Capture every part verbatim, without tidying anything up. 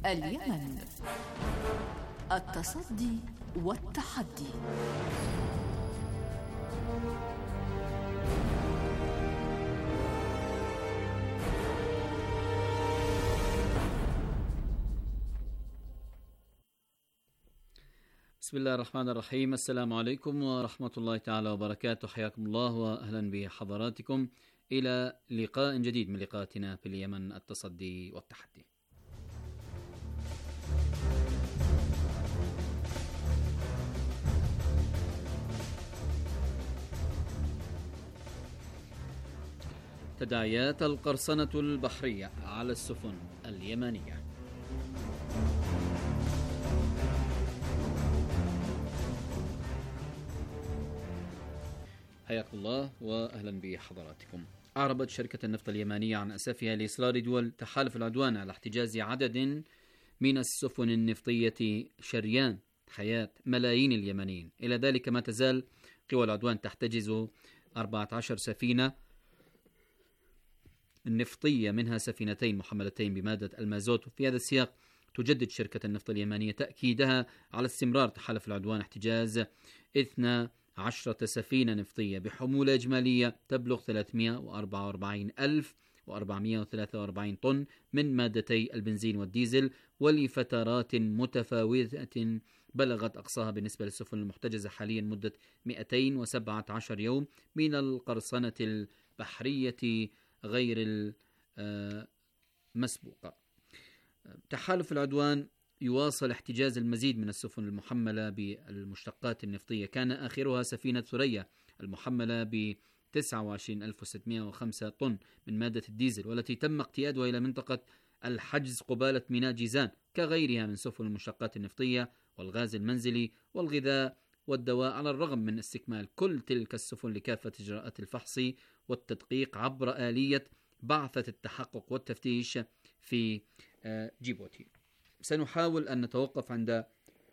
اليمن، التصدي والتحدي. بسم الله الرحمن الرحيم. السلام عليكم ورحمة الله تعالى وبركاته. حياكم الله وأهلا بحضراتكم إلى لقاء جديد من لقاءاتنا في اليمن، التصدي والتحدي. تداعيات القرصنة البحرية على السفن اليمنية. حياكم الله وأهلا بحضراتكم. أعربت شركة النفط اليمنية عن أسفها لإصرار دول تحالف العدوان على احتجاز عدد من السفن النفطية شريان حياة ملايين اليمنيين. إلى ذلك ما تزال قوى العدوان تحتجز أربعة عشر سفينة النفطية، منها سفينتين محملتين بمادة المازوت. وفي هذا السياق تجدد شركة النفط اليمنية تأكيدها على استمرار تحالف العدوان احتجاز اثنتي عشرة سفينة نفطية بحمولة إجمالية تبلغ ثلاثمائة وأربعة وأربعين ألف وأربعمائة وثلاثة وأربعين طن من مادتي البنزين والديزل، ولفترات متفاوتة بلغت أقصاها بالنسبة للسفن المحتجزة حاليا مدة مئتين وسبعة عشر يوم من القرصنة البحرية غير المسبوقة. تحالف العدوان يواصل احتجاز المزيد من السفن المحملة بالمشتقات النفطية. كان آخرها سفينة ثريا المحملة ب تسعة وعشرين ألف وستمائة وخمسة طن من مادة الديزل، والتي تم اقتيادها إلى منطقة الحجز قبالة ميناء جيزان، كغيرها من سفن المشتقات النفطية والغاز المنزلي والغذاء والدواء، على الرغم من استكمال كل تلك السفن لكافة إجراءات الفحص والتدقيق عبر آلية بعثة التحقق والتفتيش في جيبوتي. سنحاول أن نتوقف عند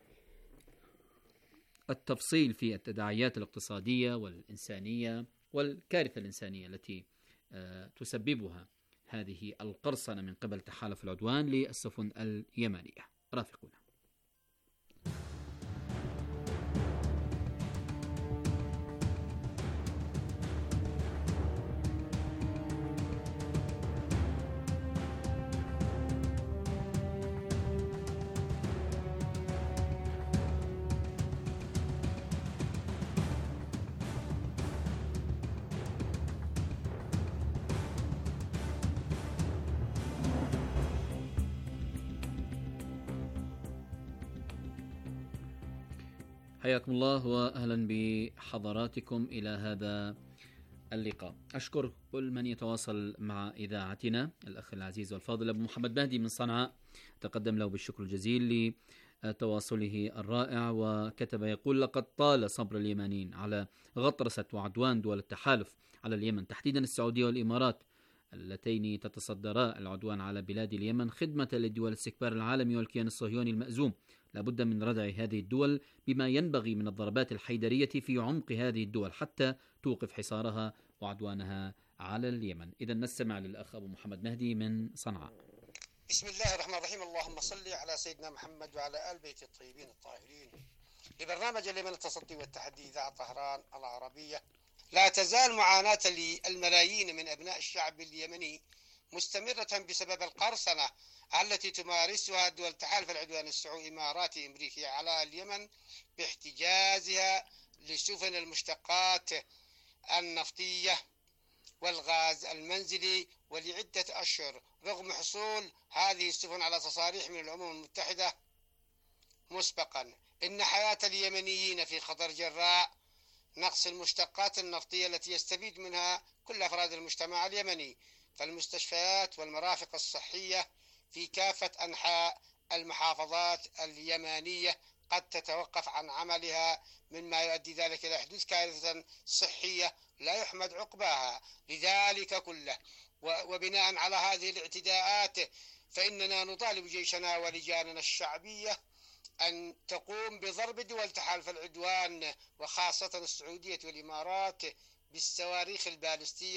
التفصيل في التداعيات الاقتصادية والإنسانية والكارثة الإنسانية التي تسببها هذه القرصنة من قبل تحالف العدوان للسفن اليمنية. رافقونا. حياكم الله وأهلا بحضراتكم إلى هذا اللقاء. أشكر كل من يتواصل مع إذاعتنا، الأخ العزيز والفاضل أبو محمد مهدي من صنعاء، تقدم له بالشكر الجزيل لتواصله الرائع، وكتب يقول: لقد طال صبر اليمنيين على غطرسة وعدوان دول التحالف على اليمن، تحديدا السعودية والإمارات، اللتين تتصدرا العدوان على بلاد اليمن خدمة للدول الاستكبار العالمي والكيان الصهيوني المأزوم. لابد من ردع هذه الدول بما ينبغي من الضربات الحيدرية في عمق هذه الدول حتى توقف حصارها وعدوانها على اليمن. إذا نستمع للأخ أبو محمد مهدي من صنعاء. بسم الله الرحمن الرحيم. اللهم صل على سيدنا محمد وعلى آل بيت الطيبين الطاهرين. لبرنامج اليمن التصدي والتحدي إذاعة طهران العربية. لا تزال معاناة الملايين من أبناء الشعب اليمني مستمرة بسبب القرصنة التي تمارسها دول تحالف العدوان السعودي إماراتي أمريكي على اليمن باحتجازها لسفن المشتقات النفطية والغاز المنزلي ولعدة أشهر، رغم حصول هذه السفن على تصاريح من الأمم المتحدة مسبقا. إن حياة اليمنيين في خطر جراء نقص المشتقات النفطية التي يستفيد منها كل أفراد المجتمع اليمني. فالمستشفيات والمرافق الصحية في كافة أنحاء المحافظات اليمنية قد تتوقف عن عملها، مما يؤدي ذلك إلى حدوث كارثة صحية لا يحمد عقباها. لذلك كله وبناء على هذه الاعتداءات فإننا نطالب جيشنا ولجاننا الشعبية أن تقوم بضرب دول تحالف العدوان وخاصة السعودية والإمارات بالصواريخ البالستية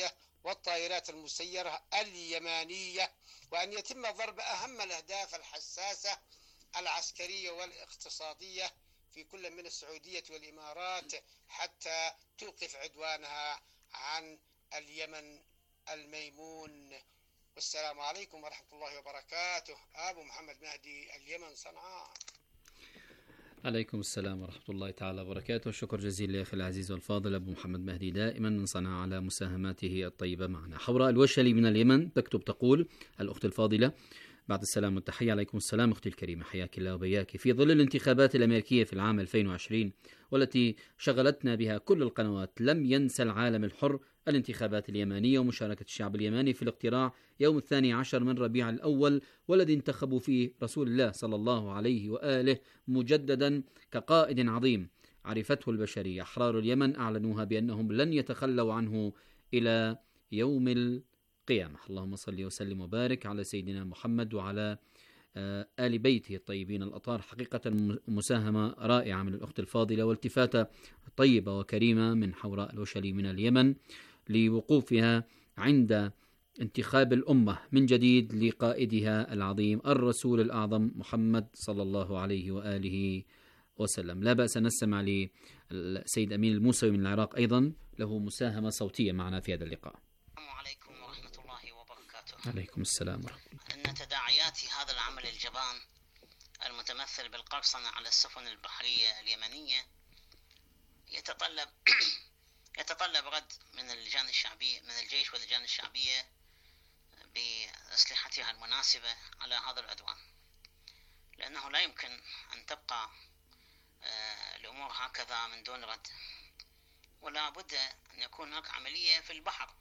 والطائرات المسيرة اليمانية، وأن يتم ضرب أهم الأهداف الحساسة العسكرية والاقتصادية في كل من السعودية والإمارات حتى توقف عدوانها عن اليمن الميمون. والسلام عليكم ورحمة الله وبركاته. أبو محمد مهدي، اليمن، صنعاء. عليكم السلام ورحمة الله تعالى وبركاته. شكر جزيل لأخي العزيز والفاضل أبو محمد مهدي دائما من صنعاء على مساهماته الطيبة معنا. حوراء الوشلي من اليمن تكتب تقول الأخت الفاضلة: بعد السلام والتحية. عليكم السلام أختي الكريمة، حياك الله وبياك. في ظل الانتخابات الأمريكية في العام ألفين وعشرين والتي شغلتنا بها كل القنوات، لم ينسى العالم الحر الانتخابات اليمانية ومشاركة الشعب اليماني في الاقتراع يوم الثاني عشر من ربيع الأول، والذي انتخبوا فيه رسول الله صلى الله عليه وآله مجددا كقائد عظيم عرفته البشرية. أحرار اليمن أعلنوها بأنهم لن يتخلوا عنه إلى يوم القيامة. اللهم صل وسلم وبارك على سيدنا محمد وعلى آل بيته الطيبين الأطهار. حقيقة مساهمة رائعة من الأخت الفاضلة، والتفاتة طيبة وكريمة من حوراء الوشلي من اليمن لوقوفها عند انتخاب الأمة من جديد لقائدها العظيم الرسول الأعظم محمد صلى الله عليه وآله وسلم. لا بأس نستمع للسيد أمين الموسوي من العراق، أيضا له مساهمة صوتية معنا في هذا اللقاء. السلام عليكم ورحمة الله وبركاته. عليكم السلام ورحمة الله. أن تداعيات هذا العمل الجبان المتمثل بالقرصنة على السفن البحرية اليمنية يتطلب يتطلب رد من اللجان الشعبية، من الجيش واللجان الشعبية بأسلحتها المناسبة على هذا العدوان، لأنه لا يمكن أن تبقى الأمور هكذا من دون رد، ولا بد أن يكون هناك عملية في البحر،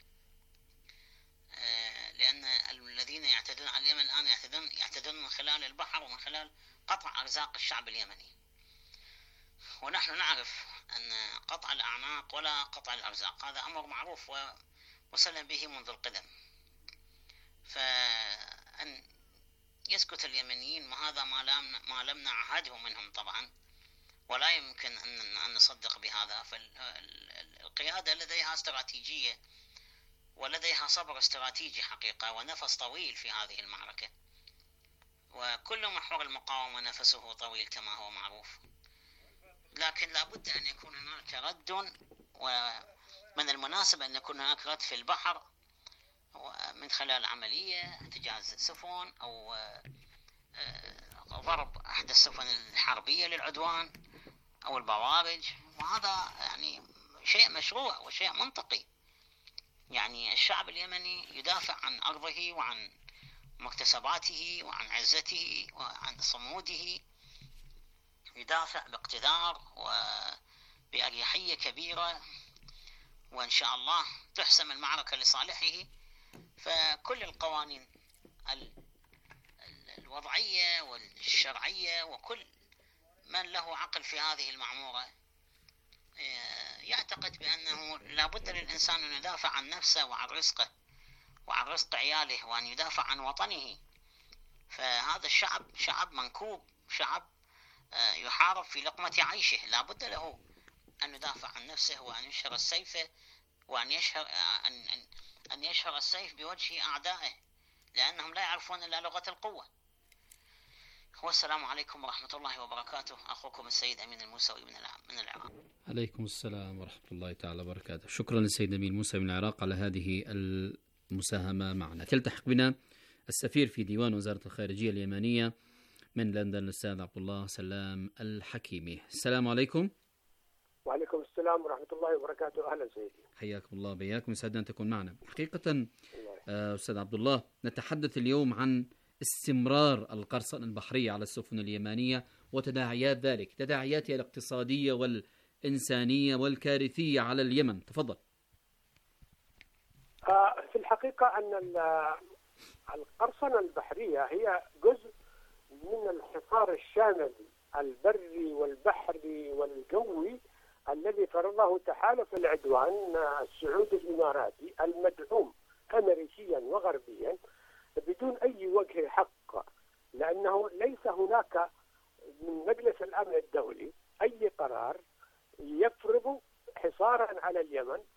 لأن الذين يعتدون على اليمن الآن يعتدون يعتدون من خلال البحر ومن خلال قطع أرزاق الشعب اليمني، ونحن نعرف أن قطع الأعناق ولا قطع الأرزاق هذا أمر معروف ومسلم به منذ القدم. فأن يسكت اليمنيين ما هذا ما لم ما لم نعهده منهم طبعا، ولا يمكن أن نصدق بهذا. فالقيادة لديها استراتيجية ولديها صبر استراتيجي حقيقة ونفس طويل في هذه المعركة، وكل محور المقاومة نفسه طويل كما هو معروف، لكن لابد أن يكون هناك رد، ومن المناسب أن يكون هناك رد في البحر من خلال عملية احتجاز سفن أو ضرب أحد السفن الحربية للعدوان أو البوارج، وهذا يعني شيء مشروع وشيء منطقي. يعني الشعب اليمني يدافع عن أرضه وعن مكتسباته وعن عزته وعن صموده، يدافع باقتدار وبأريحية كبيرة، وإن شاء الله تحسم المعركة لصالحه. فكل القوانين الوضعية والشرعية وكل من له عقل في هذه المعمورة يعتقد بأنه لا بد للإنسان أن يدافع عن نفسه وعن رزقه وعن رزق عياله، وأن يدافع عن وطنه. فهذا الشعب شعب منكوب، شعب يحارب في لقمة عيشه، لا بد له أن يدافع عن نفسه وأن يشهر السيف وأن يشهر أن أن يشهر السيف بوجه أعدائه، لأنهم لا يعرفون إلا لغة القوة. والسلام عليكم ورحمة الله وبركاته. أخوكم السيد أمين الموسوي من العراق. عليكم السلام ورحمة الله تعالى وبركاته. شكرا للسيد أمين الموسوي من العراق على هذه المساهمة معنا. تلتحق بنا السفير في ديوان وزارة الخارجية اليمانية من لندن الأستاذ عبد الله سلام الحكيمي. السلام عليكم. وعليكم السلام ورحمة الله وبركاته. أهلا سيدي. حياكم الله بياكم، يسعدنا أن تكون معنا. حقيقة أستاذ عبد الله، نتحدث اليوم عن استمرار القرصنة البحرية على السفن اليمانية وتداعيات ذلك، تداعياتها الاقتصادية والإنسانية والكارثية على اليمن. تفضل. في الحقيقة أن القرصنة البحرية هي جزء من الحصار الشامل البري والبحري والجوي الذي فرضه تحالف العدوان السعودي الإماراتي المدعوم أمريكيا وغربيا بدون أي وجه حق، لأنه ليس هناك من مجلس الأمن الدولي أي قرار يفرض حصارا على اليمن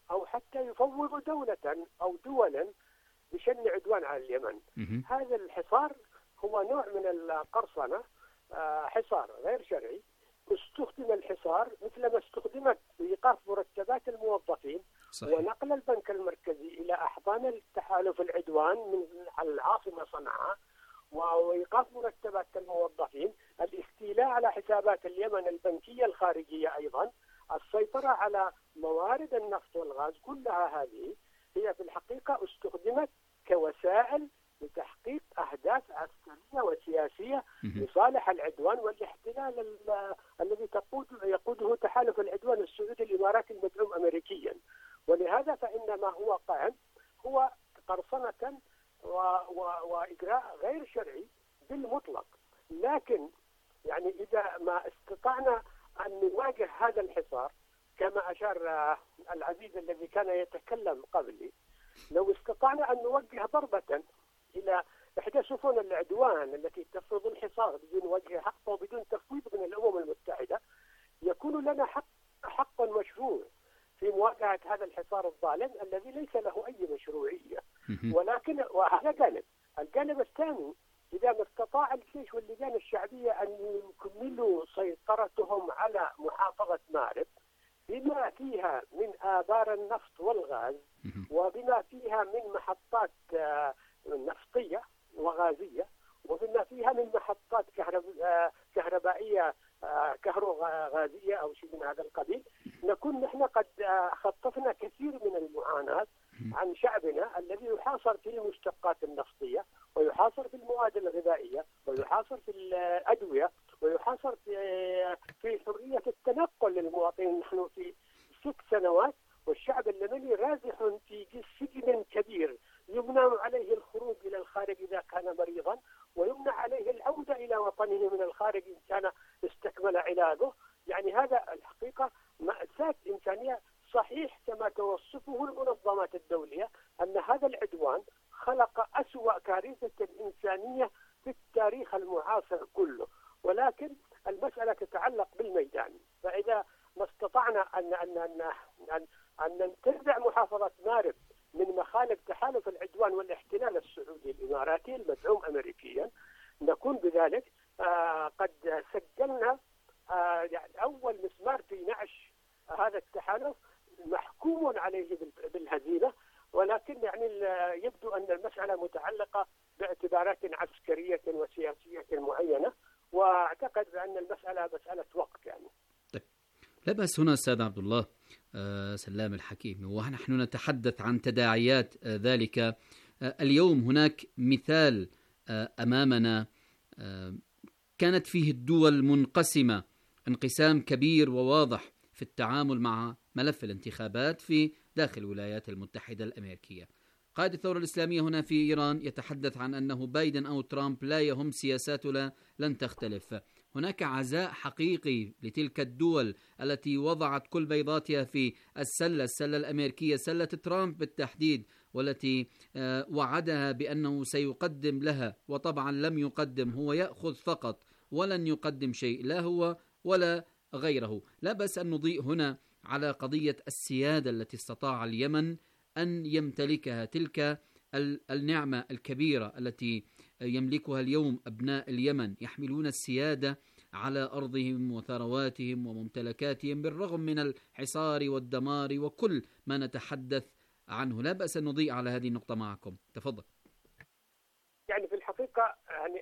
أو حتى يفوض دولة أو دولا بشن عدوان على اليمن. هذا الحصار هو نوع من القرصنة، حصار غير شرعي. استخدم الحصار مثلما استخدمت لإيقاف مرتبات الموظفين صحيح. ونقل البنك المركزي إلى أحضان التحالف العدوان من العاصمة صنعاء، وإيقاف مرتبات الموظفين، الاستيلاء على حسابات اليمن البنكية الخارجية، أيضا السيطرة على موارد النفط والغاز. كلها هذه هي في الحقيقة استخدمت كوسائل لتحقيق أهداف عسكرية وسياسية لصالح العدوان والاحتلال الذي تقود يقوده تحالف العدوان السعودي الإماراتي المدعوم أمريكيا. ولهذا فإن ما هو قائم هو قرصنة و... و... وإجراء غير شرعي بالمطلق. لكن يعني إذا ما استطعنا أن نواجه هذا الحصار كما أشار العزيز الذي كان يتكلم قبلي، لو استطعنا أن نوجه ضربة إلى إحدى سفن العدوان التي تفرض الحصار بدون وجه حق وبدون تفويض من الأمم المتحدة، يكون لنا حق حق مشروع في مواجهة هذا الحصار الظالم الذي ليس له أي مشروعية. ولكن وهذا جانب. الجانب الثاني، إذا ما استطاع الجيش واللجان الشعبية أن يكملوا سيطرتهم على محافظة مأرب بما فيها من آبار النفط والغاز وبما فيها من محطات نفطية وغازية وبما فيها من محطات كهربائية كهروغازية أو شيء من هذا القبيل، نكون نحن قد خطفنا كثير من المعاناة عن شعبنا الذي يحاصر في المشتقات النفطية ويحاصر في المواد الغذائية ويحاصر في الأدوية ويحاصر في في حرية التنقل للمواطنين. نحن في ست سنوات والشعب اليمني رازح في سجن كبير، يمنع عليه الخروج إلى الخارج إذا كان مريضا، ويمنع عليه العودة إلى وطنه من الخارج إن كان استكمل علاجه. يعني هذا الحقيقة مأساة إنسانية صحيح كما توصفه المنظمات الدولية، أن هذا العدوان خلق أسوأ كارثة إنسانية في التاريخ المعاصر كله. ولكن المسألة تتعلق بالميدان. فإذا ما استطعنا أن أن أن أن, أن ننتزع محافظة مأرب من مخالب تحالف العدوان والاحتلال السعودي الإماراتي المدعوم أمريكيا، نكون بذلك آه قد سجلنا آه يعني أول مسمار في نعش هذا التحالف محكوم عليه بالهزيمة. ولكن يعني يبدو أن المسألة متعلقة باعتبارات عسكرية وسياسية معينة، واعتقد بأن المسألة مسألة وقت يعني. طيب. لا بأس هنا أستاذ عبد الله آه سلام الحكيم، ونحن نتحدث عن تداعيات آه ذلك. آه اليوم هناك مثال آه أمامنا آه كانت فيه الدول منقسمة انقسام كبير وواضح في التعامل مع ملف الانتخابات في داخل الولايات المتحدة الأمريكية. قائد الثورة الإسلامية هنا في إيران يتحدث عن أنه بايدن أو ترامب لا يهم سياساته لن تختلف. هناك عزاء حقيقي لتلك الدول التي وضعت كل بيضاتها في السلة السلة الأمريكية، سلة ترامب بالتحديد، والتي وعدها بأنه سيقدم لها وطبعا لم يقدم، هو يأخذ فقط ولن يقدم شيء لا هو ولا غيره. لا بأس أن نضيء هنا على قضية السيادة التي استطاع اليمن أن يمتلكها، تلك النعمة الكبيرة التي يملكها اليوم أبناء اليمن، يحملون السيادة على أرضهم وثرواتهم وممتلكاتهم بالرغم من الحصار والدمار وكل ما نتحدث عنه. لا بأس أن نضيء على هذه النقطة معكم. تفضل. يعني في الحقيقة يعني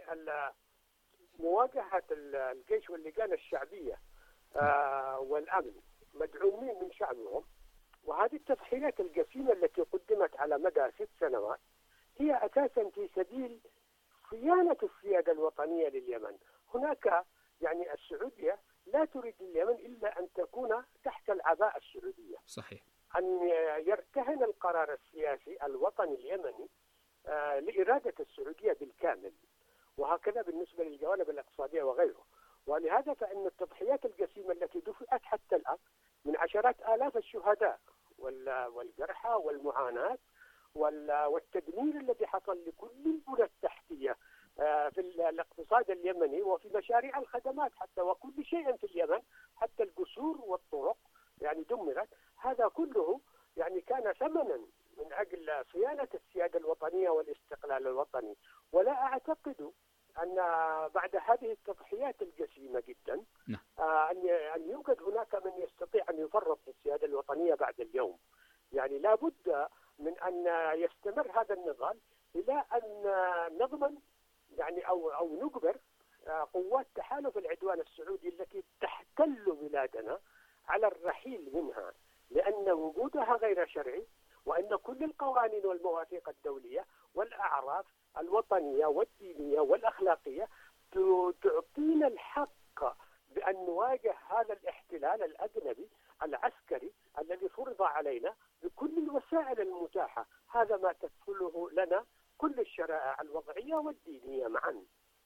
مواجهة الجيش واللجان الشعبية آه والأمن مدعومين من شعبهم، وهذه التضحيات الجسيمة التي قدمت على مدى ست سنوات هي أساسا في سبيل صيانة السيادة الوطنية لليمن. هناك يعني السعودية لا تريد اليمن إلا أن تكون تحت العباءة السعودية. صحيح. أن يرتهن القرار السياسي الوطني اليمني آه لإرادة السعودية بالكامل، وهكذا بالنسبة للجوانب الاقتصادية وغيره. ولهذا فإن التضحيات الجسيمة التي دفعت حتى الآن من عشرات آلاف الشهداء والجرحى والمعاناة والتدمير الذي حصل لكل البنى التحتية في الاقتصاد اليمني وفي مشاريع الخدمات حتى وكل شيء في اليمن، حتى الجسور والطرق يعني دمرت. هذا كله يعني كان ثمنا من أجل صيانة السيادة الوطنية والاستقلال الوطني. ولا أعتقد أن بعد هذه التضحيات الجسيمة جدا أن أن يوجد هناك من يستطيع أن يفرط في السيادة الوطنية بعد اليوم. يعني لا بد من أن يستمر هذا النضال إلى أن نضمن يعني أو أو نجبر قوات تحالف العدوان السعودي التي تحتل بلادنا على الرحيل منها، لأن وجودها غير شرعي، وأن كل القوانين والمواثيق الدولية والأعراف الوطنية والدينية والأخلاقية تعطينا الحق بأن نواجه هذا الاحتلال الأجنبي العسكري الذي فرض علينا بكل الوسائل المتاحة. هذا ما تكفله لنا كل الشرائع الوضعية والدينية معا.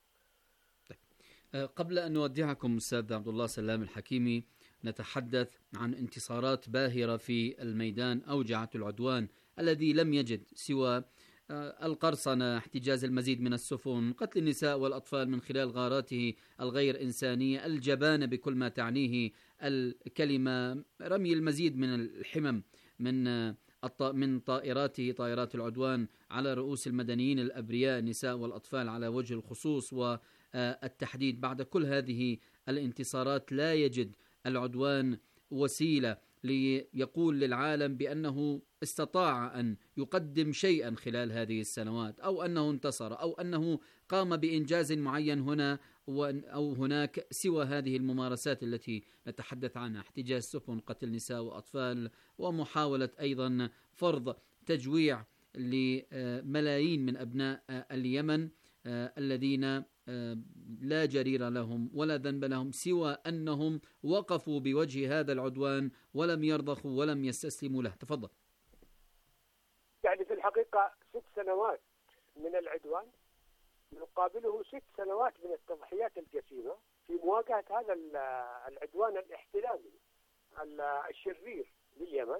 قبل أن نودعكم أستاذ عبد الله سلام الحكيمي، نتحدث عن انتصارات باهرة في الميدان أوجعت العدوان الذي لم يجد سوى القرصنة، احتجاز المزيد من السفن، قتل النساء والأطفال من خلال غاراته الغير إنسانية، الجبانة بكل ما تعنيه الكلمة، رمي المزيد من الحمم من من طائراته طائرات العدوان على رؤوس المدنيين الأبرياء النساء والأطفال على وجه الخصوص والتحديد. بعد كل هذه الانتصارات لا يجد العدوان وسيلة ليقول للعالم بأنه استطاع أن يقدم شيئا خلال هذه السنوات، أو أنه انتصر، أو أنه قام بإنجاز معين هنا أو هناك، سوى هذه الممارسات التي نتحدث عنها: احتجاز سفن، قتل نساء وأطفال، ومحاولة أيضا فرض تجويع لملايين من أبناء اليمن الذين لا جرير لهم ولا ذنب لهم سوى أنهم وقفوا بوجه هذا العدوان ولم يرضخوا ولم يستسلموا له. تفضل. يعني في الحقيقة ست سنوات من العدوان يقابله ست سنوات من التضحيات الجسيمة في مواجهة هذا العدوان الاحتلالي الشرير لليمن،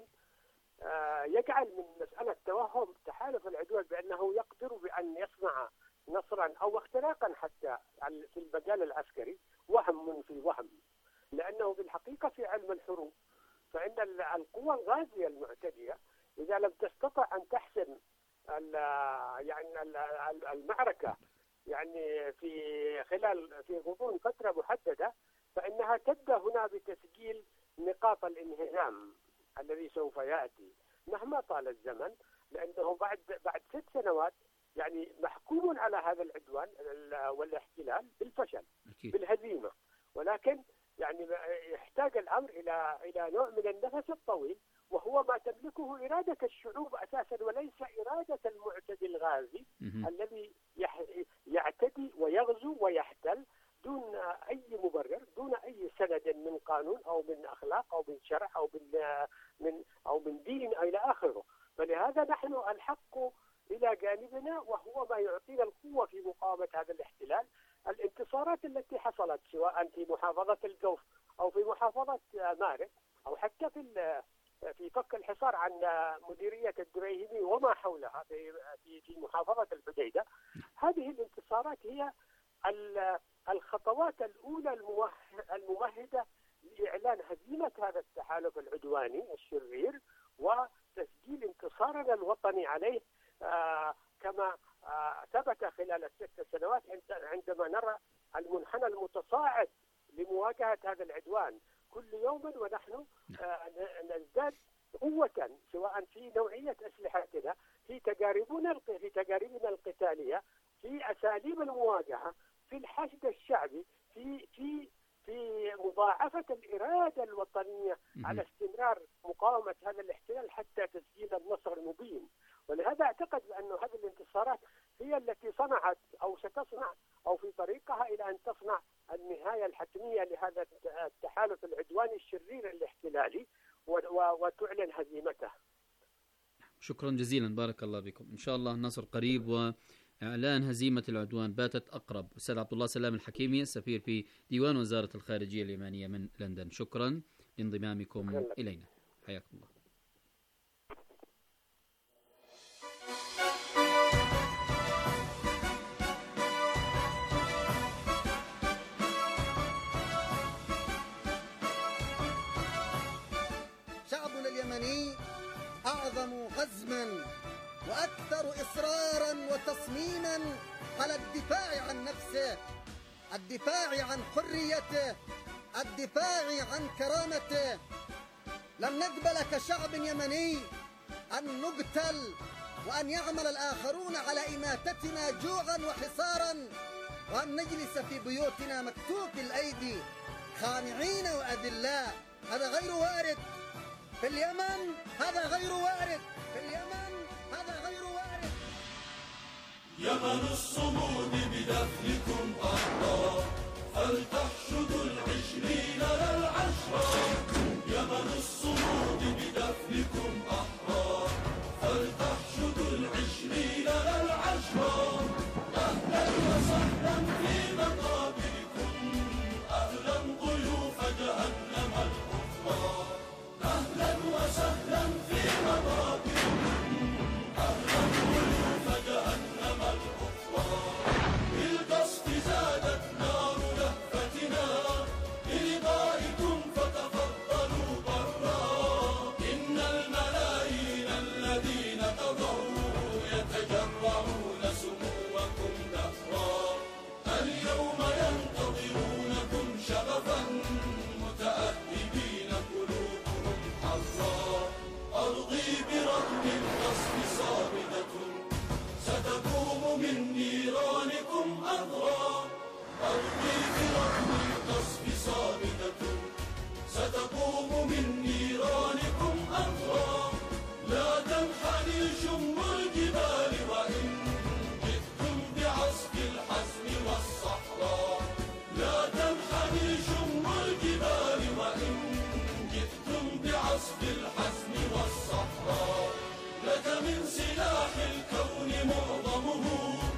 يجعل من مسألة توهم تحالف العدوان بأنه يقدر بأن يصنع نصرا أو اختراقا حتى في المجال العسكري وهم في وهم. لأنه في الحقيقة في علم الحروب فإن القوى الغازية المعتدية إذا لم تستطع أن تحسم يعني المعركة يعني في خلال في غضون فترة محددة، فإنها تبدأ هنا بتسجيل نقاط الانهزام الذي سوف يأتي مهما طال الزمن، لأنه بعد بعد ست سنوات يعني محكوم على هذا العدوان والاحتلال بالفشل بالهزيمة. ولكن يعني يحتاج الأمر إلى إلى نوع من النفس الطويل، وهو ما تملكه إرادة الشعوب أساسا وليس إرادة المعتدي الغازي الذي يعتدي ويغزو ويحتل دون أي مبرر، دون أي سند من قانون أو من أخلاق أو من شرع أو من من أو من دين أو إلى آخره. فلهذا نحن الحق إلى جانبنا، وهو ما يعطينا القوة في مقاومة هذا الاحتلال. الانتصارات التي حصلت سواء في محافظة الجوف أو في محافظة مارب أو حتى في في فك الحصار عن مديرية الدريهمي وما حولها في في محافظة الحديدة، هذه الانتصارات هي الخطوات الأولى الممهدة لإعلان هزيمة هذا التحالف العدواني الشرير وتسجيل انتصارنا الوطني عليه، آه كما آه ثبت خلال الست سنوات عندما نرى المنحنى المتصاعد لمواجهة هذا العدوان كل يوم، ونحن آه نزداد قوة سواء في نوعية أسلحتنا، في تجاربنا في تجاربنا القتالية، في أساليب المواجهة، في الحشد الشعبي، في في في مضاعفة الإرادة الوطنية على استمرار مقاومة هذا الاحتلال حتى تسجيل النصر المبين. ولهذا أعتقد بأن هذه الانتصارات هي التي صنعت أو ستصنع أو في طريقها إلى أن تصنع النهاية الحتمية لهذا التحالف العدواني الشرير الاحتلالي وتعلن هزيمته. شكرا جزيلا، بارك الله بكم. إن شاء الله النصر قريب وإعلان هزيمة العدوان باتت أقرب. أستاذ عبد الله سلام الحكيمي، السفير في ديوان وزارة الخارجية اليمنية من لندن، شكرا لانضمامكم إلينا، حياكم الله. شعبنا اليمني أكثر إصرارا وتصميما على الدفاع عن نفسه، الدفاع عن حريته، الدفاع عن كرامته. لن نقبل كشعب يمني أن نقتل وأن يعمل الآخرون على إماتتنا جوعا وحصارا، وأن نجلس في بيوتنا مكتوف الأيدي خانعين وأذلاء. هذا غير وارد في اليمن، هذا غير وارد في اليمن، هذا غير وارد. يمن الصمود بدفنكم أحرار، فلتحشدوا العشرين للعشرة. يمن الصمود بدفنكم أحرار، فلتحشدوا العشرين للعشرة. أهلا وسهلا في مقابركم، أهلا ضيوف جهنم الكفار. أهلا وسهلا في مقابركم، أهلا ضيوف جهنم الكفار. بالقصف زادت نار لهفتنا، للقائكم فتفضلوا برا. إن الملايين الذين قضوا يتجرعون سموكم دهرا. اليوم ينتظرونكم شغفا، متأهبين قلوبهم حرا. أرضي برغم القصف صامدة، ستقوم من نيرانكم أذرا. أرضي برغم القصف صامدة، ستقوم من نيرانكم أذرا. لا تنحني شم الجبال وإن جئتم بعصف الحزم والصحراء. لا تنحني شم الجبال وإن جئتم بعصف الحزم والصحراء. لك من سلاح الكون معظمه،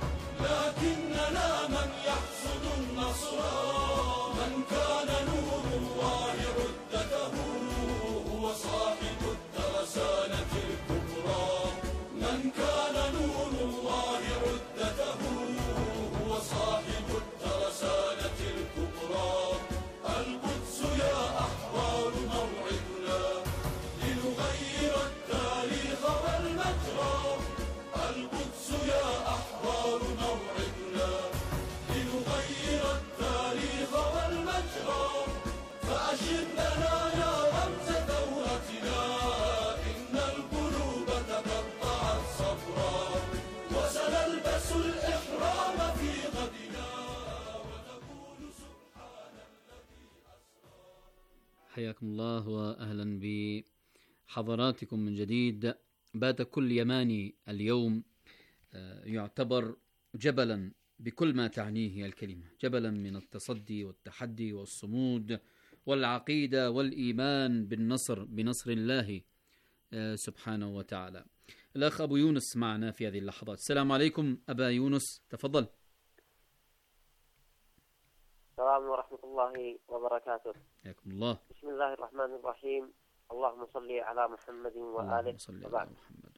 لكننا من يحصد النصر. من كان نور الله عدته، هو صاحب الترسانة الكبرى. من كان نور الله عدته، هو صاحب الترسانة الكبرى. القدس يا أحرار موعدنا، لنغير التاريخ والمجرى. القدس يا أحرار موعدنا، لنغير التاريخ والمجرى. فأشر لنا يا رمز ثورتنا، إن القلوب تقطعت صبرا. وسنلبس الإحرام في غدنا، وتقول سبحان الذي أسرى. حياكم الله وأهلا بحضراتكم من جديد. بات كل يماني اليوم يعتبر جبلا بكل ما تعنيه الكلمة، جبلا من التصدي والتحدي والصمود والعقيدة والإيمان بالنصر بنصر الله سبحانه وتعالى. الأخ أبو يونس معنا في هذه اللحظات. السلام عليكم أبا يونس، تفضل. السلام ورحمة الله وبركاته. حياكم الله. بسم الله الرحمن الرحيم. اللهم صل على محمد وآله وبعد.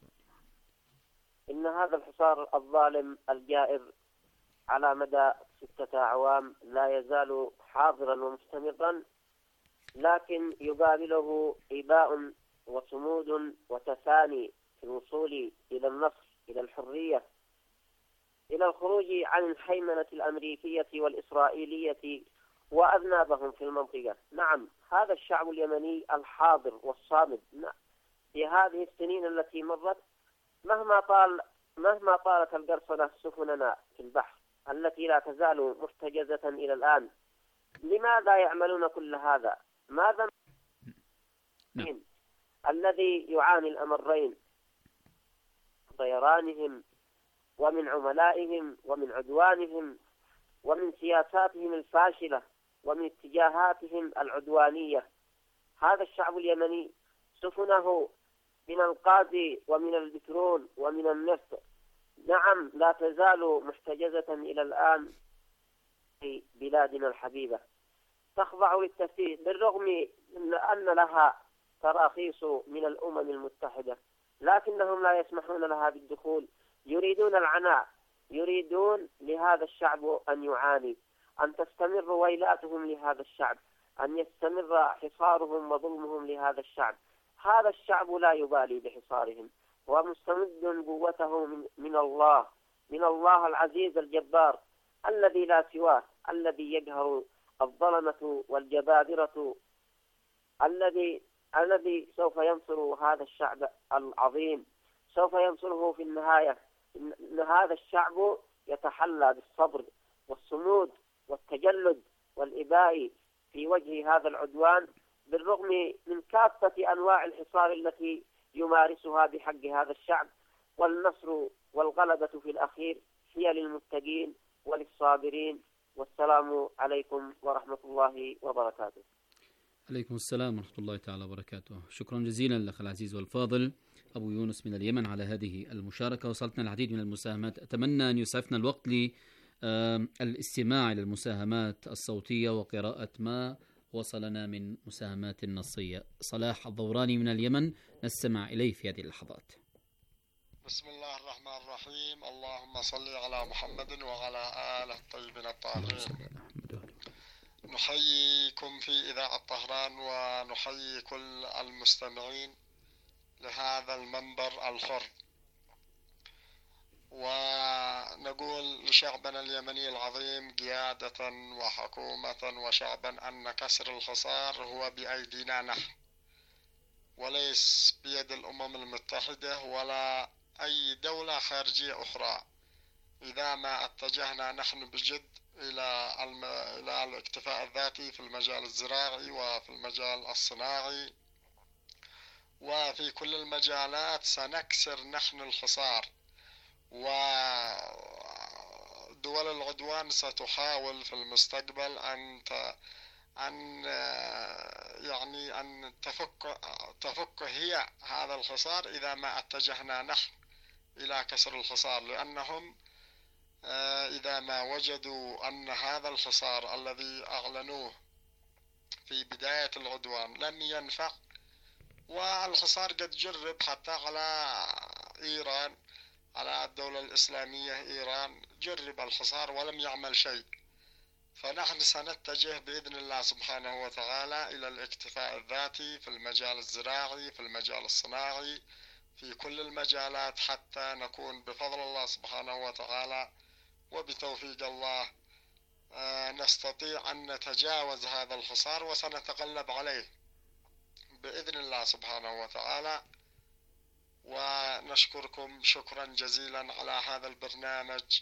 إن هذا الحصار الظالم الجائر على مدى ستة أعوام لا يزال حاضرا ومستمرا، لكن يقابله إباء وصمود وتفاني في الوصول إلى النصر، إلى الحرية، إلى الخروج عن الهيمنة الأمريكية والإسرائيلية وأذنابهم في المنطقة. نعم، هذا الشعب اليمني الحاضر والصامد في هذه السنين التي مرت، مهما طال مهما طالت القرصنة سفننا في البحر التي لا تزال محتجزة إلى الآن. لماذا يعملون كل هذا؟ ماذا نعم. الذي يعاني الأمرين، طيرانهم ومن عملائهم ومن عدوانهم ومن سياساتهم الفاشلة ومن اتجاهاتهم العدوانية. هذا الشعب اليمني سفنه من الغاز ومن البترول ومن النفط، نعم، لا تزال محتجزة إلى الآن في بلادنا الحبيبة، تخضع للتفتيش بالرغم من أن لها تراخيص من الأمم المتحدة، لكنهم لا يسمحون لها بالدخول. يريدون العناء، يريدون لهذا الشعب أن يعاني، أن تستمر ويلاتهم لهذا الشعب، أن يستمر حصارهم وظلمهم لهذا الشعب. هذا الشعب لا يبالي بحصارهم، ومستمد قوته من, من الله من الله العزيز الجبار الذي لا سواه، الذي يقهر الظلمة والجبابرة، الذي الذي سوف ينصر هذا الشعب العظيم، سوف ينصره في النهاية. إن هذا الشعب يتحلى بالصبر والصمود والتجلد والإباء في وجه هذا العدوان، بالرغم من كافة أنواع الحصار التي يمارسها بحق هذا الشعب. والنصر والغلبة في الأخير هي للمتقين وللصابرين. والسلام عليكم ورحمة الله وبركاته. عليكم السلام ورحمة الله تعالى وبركاته. شكرا جزيلا لك العزيز والفاضل أبو يونس من اليمن على هذه المشاركة. وصلتنا العديد من المساهمات، أتمنى أن يسعفنا الوقت للاستماع إلى المساهمات الصوتية وقراءة ما وصلنا من مساهمات نصية. صلاح الضوراني من اليمن نستمع إليه في هذه اللحظات. بسم الله الرحمن الرحيم. اللهم صل على محمد وعلى آله الطيبين الطاهرين. نحييكم في إذاعة طهران ونحيي كل المستمعين لهذا المنبر الحر، ونقول لشعبنا اليمني العظيم قيادة وحكومة وشعبا أن كسر الحصار هو بأيدينا نحن، وليس بيد الأمم المتحدة ولا أي دولة خارجية أخرى. إذا ما اتجهنا نحن بجد إلى الم... إلى الاكتفاء الذاتي في المجال الزراعي وفي المجال الصناعي وفي كل المجالات، سنكسر نحن الحصار. ودول العدوان ستحاول في المستقبل أن ت... أن يعني أن تفك تفك هي هذا الحصار إذا ما اتجهنا نحن إلى كسر الحصار، لأنهم إذا ما وجدوا أن هذا الحصار الذي أعلنوه في بداية العدوان لم ينفع، والحصار قد جرب حتى على إيران، على الدولة الإسلامية إيران جرب الحصار ولم يعمل شيء، فنحن سنتجه بإذن الله سبحانه وتعالى إلى الاكتفاء الذاتي في المجال الزراعي، في المجال الصناعي، في كل المجالات، حتى نكون بفضل الله سبحانه وتعالى وبتوفيق الله نستطيع أن نتجاوز هذا الحصار وسنتغلب عليه بإذن الله سبحانه وتعالى. ونشكركم شكرا جزيلا على هذا البرنامج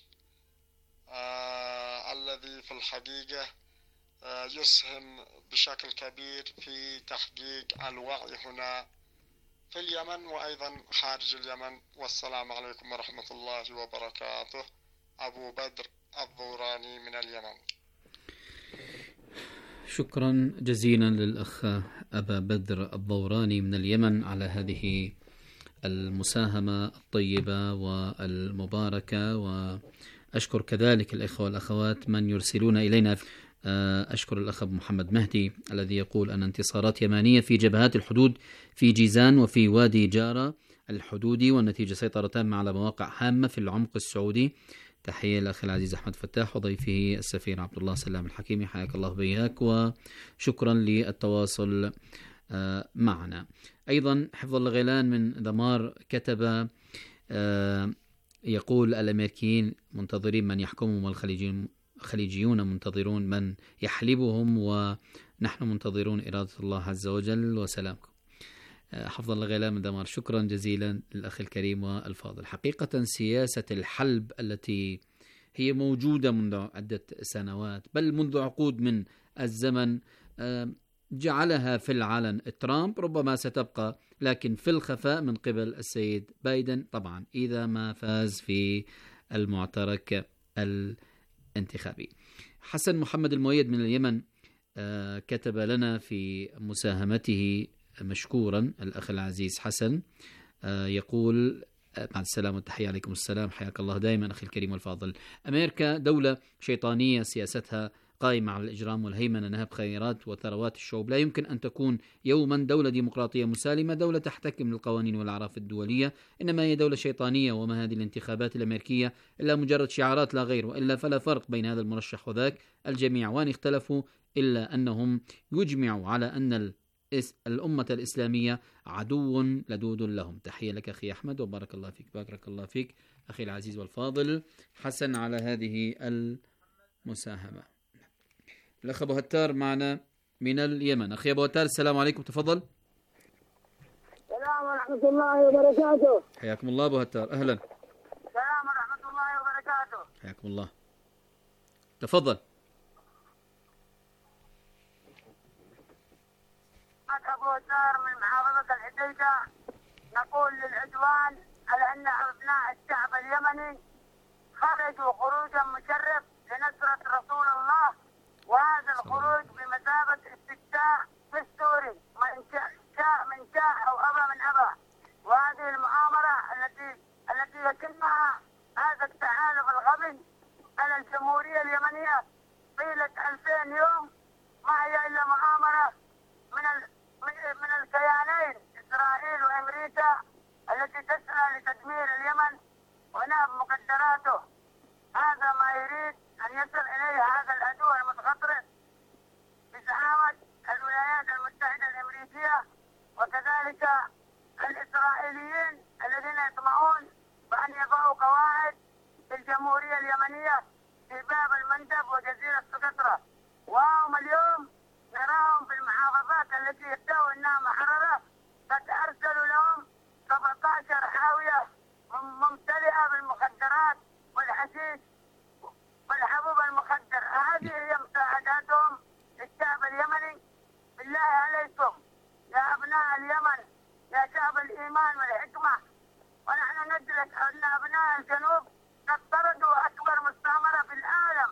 آه الذي في الحقيقة آه يسهم بشكل كبير في تحقيق الوعي هنا في اليمن وأيضا خارج اليمن. والسلام عليكم ورحمة الله وبركاته. أبو بدر الضوراني من اليمن. شكرا جزيلا للأخ أبا بدر الضوراني من اليمن على هذه المساهمة الطيبة والمباركة، وأشكر كذلك الإخوة والأخوات من يرسلون إلينا. أشكر الأخ محمد مهدي الذي يقول أن انتصارات يمانية في جبهات الحدود في جيزان وفي وادي جارة الحدودي، والنتيجة سيطرة تامة على مواقع هامة في العمق السعودي. تحية الأخ العزيز أحمد فتاح وضيفه السفير عبد الله سلام الحكيمي، حياك الله بياك، وشكرا للتواصل معنا. أيضا حفظ الله غيلان من دمار كتب يقول الأمريكيين منتظرين من يحكمهم والخليجيون خليجيون منتظرون من يحلبهم، ونحن منتظرون إرادة الله عز وجل وسلامكم. حفظ الله غيلان من دمار، شكرا جزيلا للأخ الكريم والفاضل. حقيقة سياسة الحلب التي هي موجودة منذ عدة سنوات بل منذ عقود من الزمن جعلها في العلن ترامب، ربما ستبقى لكن في الخفاء من قبل السيد بايدن، طبعا إذا ما فاز في المعترك الانتخابي. حسن محمد المؤيد من اليمن كتب لنا في مساهمته مشكورا الأخ العزيز حسن، يقول بعد السلام والتحية عليكم السلام، حياك الله دائما أخي الكريم والفاضل. أمريكا دولة شيطانية سياستها قائمة على الإجرام والهيمنة، نهب خيرات وثروات الشعوب. لا يمكن أن تكون يوما دولة ديمقراطية مسالمة، دولة تحتكم للقوانين والأعراف الدولية، إنما هي دولة شيطانية. وما هذه الانتخابات الأمريكية إلا مجرد شعارات لا غير، وإلا فلا فرق بين هذا المرشح وذاك. الجميع وان اختلفوا إلا أنهم يجمعوا على أن الأمة الإسلامية عدو لدود لهم. تحية لك أخي أحمد وبارك الله فيك. بارك الله فيك أخي العزيز والفاضل حسن على هذه المساهمة. الأخ أبو هتار معنا من اليمن. أخي أبو هتار السلام عليكم، تفضل. السلام ورحمة الله وبركاته. حياكم الله أبو هتار، أهلا. السلام ورحمة الله وبركاته. حياكم الله، تفضل. أبو هتار من محافظة الحديدة. نقول للعدوان على أن أبناء الشعب اليمني خرجوا خروجا مشرف لنصرة رسول الله، وهذا الخروج بمثابة استفتاء دستوري، من شاء من شاء أو أبى من أبى. وهذه المؤامرة التي التي يتمها هذا التحالف الغبي على الجمهورية اليمنية طيلة ألفين يوم ما هي إلا مؤامرة من ال... من الكيانين إسرائيل وأمريكا التي تسعى لتدمير اليمن ونهب مقدراته. هذا ما يريد أن يصل إليه هذا العدو المتخطرف بزعامة الولايات المتحدة الأمريكية، وكذلك الإسرائيليين الذين يطمعون بأن يضعوا قواعد في الجمهورية اليمنية في باب المندب وجزيرة سقطرى. وهم اليوم نراهم في المحافظات التي يدعوا أنها محررة قد أرسلوا لهم سبعة عشر حاوية ممتلئة بالمخدرات والحشيش والحبوب المخدر. هذه هي مساعداتهم للشعب اليمني. بالله عليكم يا أبناء اليمن، يا شعب الإيمان والحكمة، ونحن ندرك أن أبناء الجنوب قد طردوا أكبر مستعمرة في العالم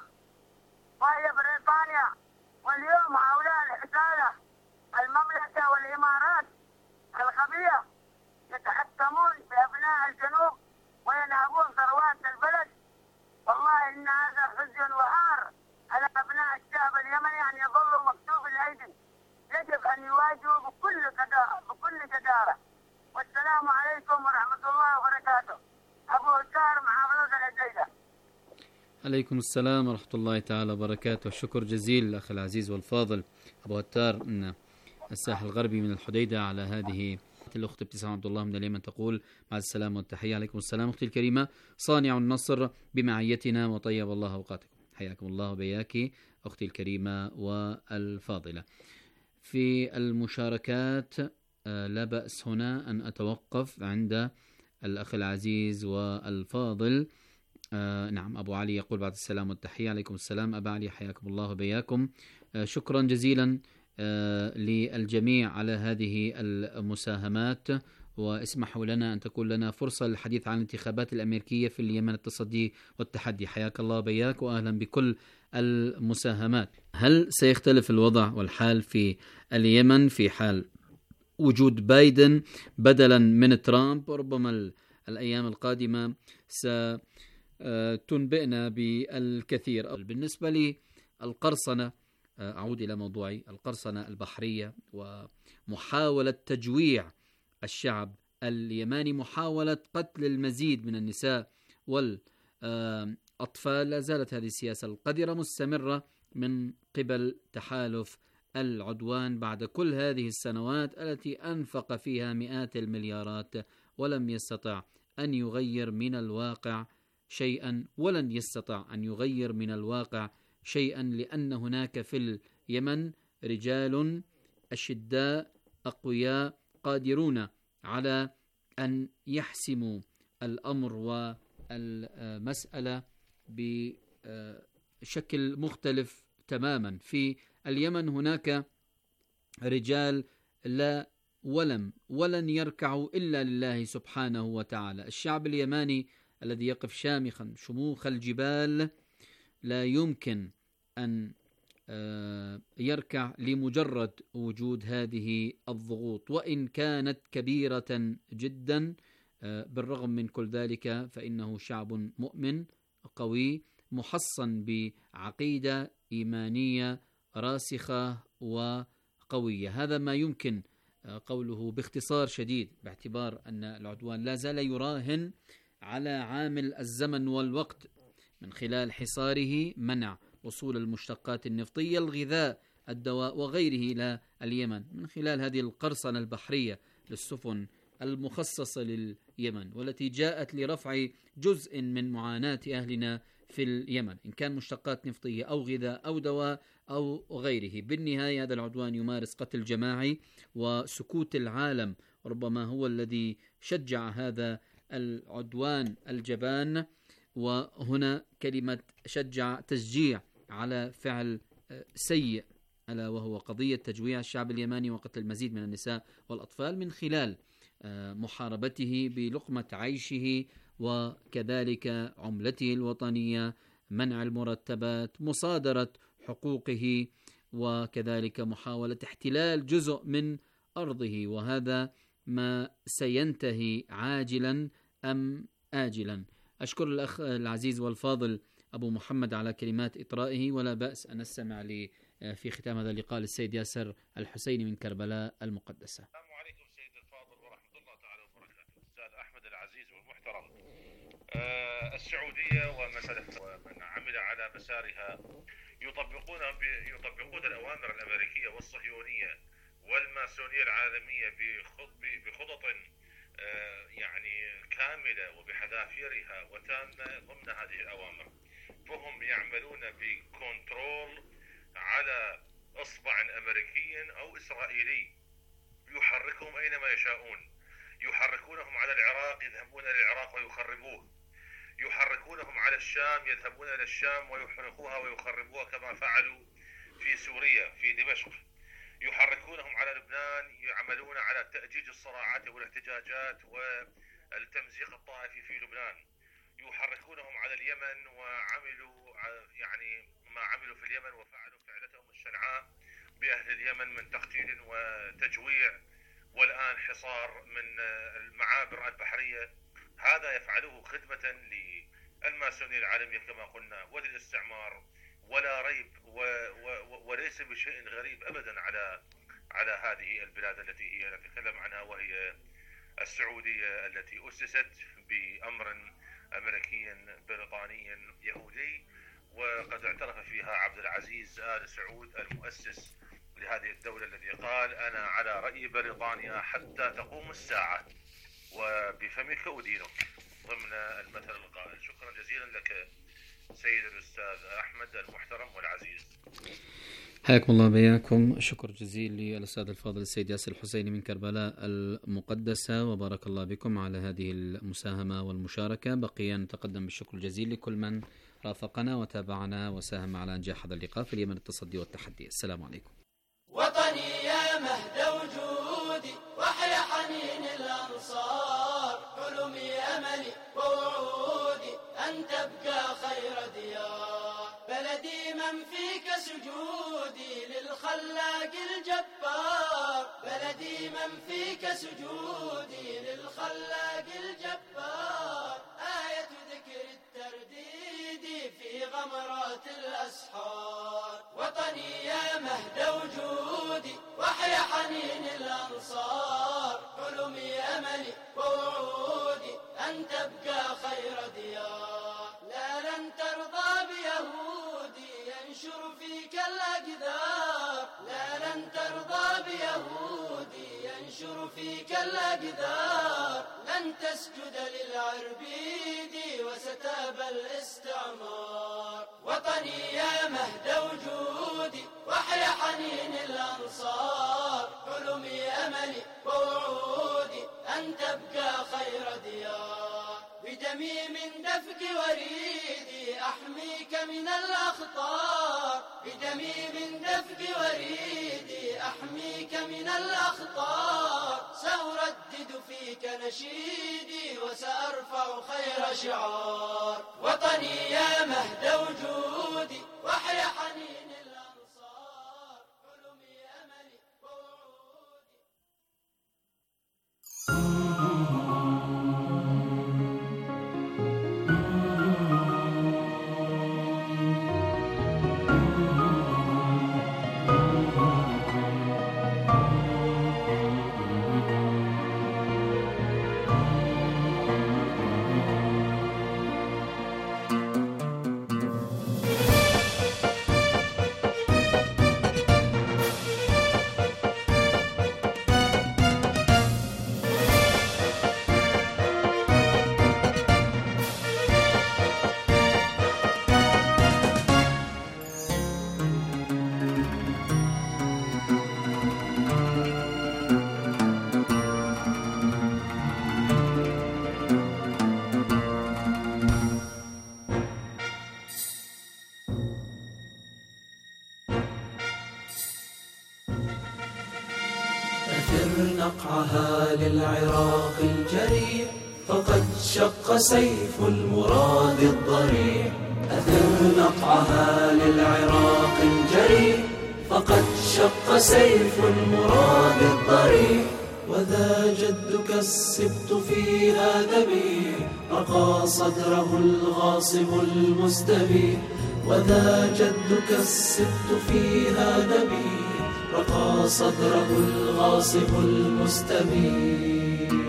وهي بريطانيا، واليوم هؤلاء الحسالة المملكة والإمارات الغبية يتحكمون بأبناء الجنوب وينهبون ثروات البلد. والله إن هذا خزي وعار على أبناء الشعب اليمني أن يظلوا مكتوب الأيدي. يجب أن يواجهوا بكل جدارة بكل جدارة. والسلام عليكم ورحمة الله وبركاته. أبو هتار محافظة الحديدة. عليكم السلام ورحمة الله تعالى وبركاته. شكر جزيل أخي العزيز والفاضل أبو هتار من الساحل الغربي من الحديدة على هذه. الأخت ابتسام عبد الله من اليمن تقول مع السلامة والتحية. عليكم السلام أختي الكريمة، صانع النصر بمعيتنا وطيب الله أوقاتكم. حياكم الله وبياك أختي الكريمة والفاضلة. في المشاركات لا بأس هنا أن أتوقف عند الأخ العزيز والفاضل. آه نعم، أبو علي يقول بعد السلام والتحية. عليكم السلام أبا علي، حياكم الله وبياكم. آه شكرا جزيلا آه للجميع على هذه المساهمات، واسمحوا لنا أن تكون لنا فرصة للحديث عن الانتخابات الأمريكية في اليمن، التصدي والتحدي. حياك الله وبياك وأهلا بكل المساهمات. هل سيختلف الوضع والحال في اليمن في حال وجود بايدن بدلا من ترامب؟ وربما الأيام القادمة ستنبئنا بالكثير. بالنسبة للقرصنة، أعود إلى موضوعي، القرصنة البحرية ومحاولة تجويع الشعب اليماني، محاولة قتل المزيد من النساء والأطفال، لا زالت هذه السياسة القذرة مستمرة من قبل تحالف العدوان بعد كل هذه السنوات التي أنفق فيها مئات المليارات ولم يستطع أن يغير من الواقع شيئا، ولن يستطع أن يغير من الواقع شيئا، لأن هناك في اليمن رجال أشداء أقوياء قادرون على أن يحسموا الأمر والمسألة بشكل مختلف تماما. في اليمن هناك رجال لا ولم ولن يركعوا إلا لله سبحانه وتعالى. الشعب اليماني الذي يقف شامخا شموخ الجبال لا يمكن أن يركع لمجرد وجود هذه الضغوط، وإن كانت كبيرة جدا. بالرغم من كل ذلك فإنه شعب مؤمن قوي محصن بعقيدة إيمانية راسخة وقوية. هذا ما يمكن قوله باختصار شديد، باعتبار أن العدوان لا زال يراهن على عامل الزمن والوقت من خلال حصاره، منع وصول المشتقات النفطية، الغذاء الدواء وغيره إلى اليمن من خلال هذه القرصنة البحرية للسفن المخصصة لليمن، والتي جاءت لرفع جزء من معاناة أهلنا في اليمن، إن كان مشتقات نفطية أو غذاء أو دواء أو غيره. بالنهاية هذا العدوان يمارس قتل جماعي، وسكوت العالم ربما هو الذي شجع هذا العدوان الجبان. وهنا كلمة شجع تشجيع على فعل سيء، ألا وهو قضية تجويع الشعب اليماني وقتل المزيد من النساء والأطفال من خلال محاربته بلقمة عيشه، وكذلك عملته الوطنية، منع المرتبات، مصادرة حقوقه، وكذلك محاولة احتلال جزء من أرضه. وهذا ما سينتهي عاجلا أم آجلا. أشكر الأخ العزيز والفاضل أبو محمد على كلمات إطرائه، ولا بأس أن نستمع لي في ختام هذا اللقاء للسيد ياسر الحسيني من كربلاء المقدسة. السلام عليكم سيد الفاضل ورحمة الله تعالى وبركاته. أستاذ أحمد العزيز والمحترم، أه السعودية ومسألة ومن عمل على مسارها يطبقون يطبقون الأوامر الأمريكية والصهيونية والماسونية العالمية بخطط أه يعني كاملة وبحذافيرها وتامة ضمن هذه الأوامر. فهم يعملون بكنترول على إصبع أمريكي أو إسرائيلي يحركهم أينما يشاءون. يحركونهم على العراق، يذهبون إلى العراق ويخربوه. يحركونهم على الشام، يذهبون إلى الشام ويحرقوها ويخربوها كما فعلوا في سوريا في دمشق. يحركونهم على لبنان، يعملون على تأجيج الصراعات والاحتجاجات والتمزيق الطائفي في لبنان. يحركونهم على اليمن وعملوا يعني ما عملوا في اليمن وفعلوا فعلتهم الشنعاء بأهل اليمن من تقتيل وتجويع، والآن حصار من المعابر البحرية. هذا يفعله خدمة للماسونية العالمية كما قلنا وللاستعمار، ولا ريب و و وليس بشيء غريب أبدا على على هذه البلاد التي هي نتكلم عنها، وهي السعودية التي أسست بأمر أمريكي بريطاني يهودي، وقد اعترف فيها عبد العزيز آل سعود المؤسس لهذه الدولة الذي قال أنا على رأي بريطانيا حتى تقوم الساعة وبفمك أدينك، ضمن المثل القائل. شكرا جزيلا لك سيد الأستاذ أحمد المحترم والعزيز. حياكم الله بياكم. شكر جزيل للأستاذ الفاضل السيد ياسر الحسيني من كربلاء المقدسة، وبارك الله بكم على هذه المساهمة والمشاركة. بقي نتقدم بالشكر الجزيل لكل من رافقنا وتابعنا وساهم على إنجاح هذا اللقاء في اليمن التصدي والتحدي. السلام عليكم. وطني يا مهد وجودي وحيا حنين الأنصار، حلمي أملي ووعودي أن تبقى خير ديار، بلدي من فيك سجودي للخلاق الجبار، بلدي من فيك سجودي للخلاق الجبار، آية ذكر الترديد في غمرات الأسحار. وطني يا مهد وجودي وحيا حنين الأنصار، حلمي أملي ووعودي أن تبقى خير ديار، لا لن ترضى بيهودي ينشر فيك الأقدار، لا لن ترضى بيهودي ينشر فيك الأقدار، لن تسجد للعربيد وستابى الاستعمار. وطني يا مهد وجودي وحيا حنين الأنصار، حلمي أملي ووعودي أن تبقى خير ديار، بدمي من دفق وريدي أحميك من الأخطار، بدمي من دفق وريدي أحميك من الأخطار، سأردد فيك نشيدي وسأرفع خير شعار. وطني يا مهد وجودي وحيا حنين الأنصار، حلمي أملي ووعودي. نقعها للعراق الجريح، فقد شق سيف المراد الضريح. أثر نقعها للعراق الجريح، فقد شق سيف المراد الضريح. وذا جدك السبط فيها ذبيح، رقى صدره الغاصب المستبيح. وذا جدك السبط فيها ذبيح، رقى صدره الغاصب المستبيح.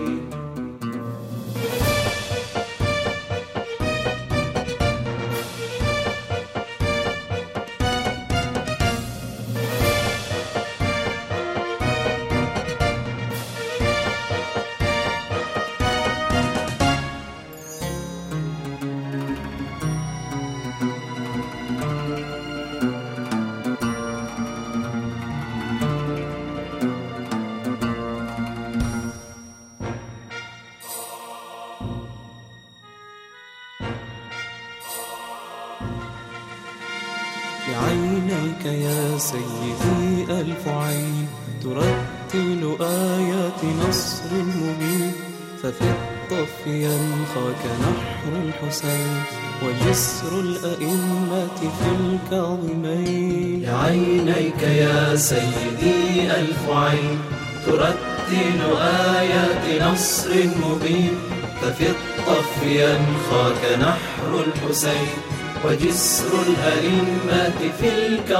بعينيك يا سيدي ألف عين ترتل آيات نصر مبين، ففي الطف ينخاك نحر الحسين وجسر الأئمة في الكاظمين. بعينيك يا سيدي ألف عين ترتل آيات نصر مبين، ففي الطف ينخاك نحر الحسين وجسر الأئمة في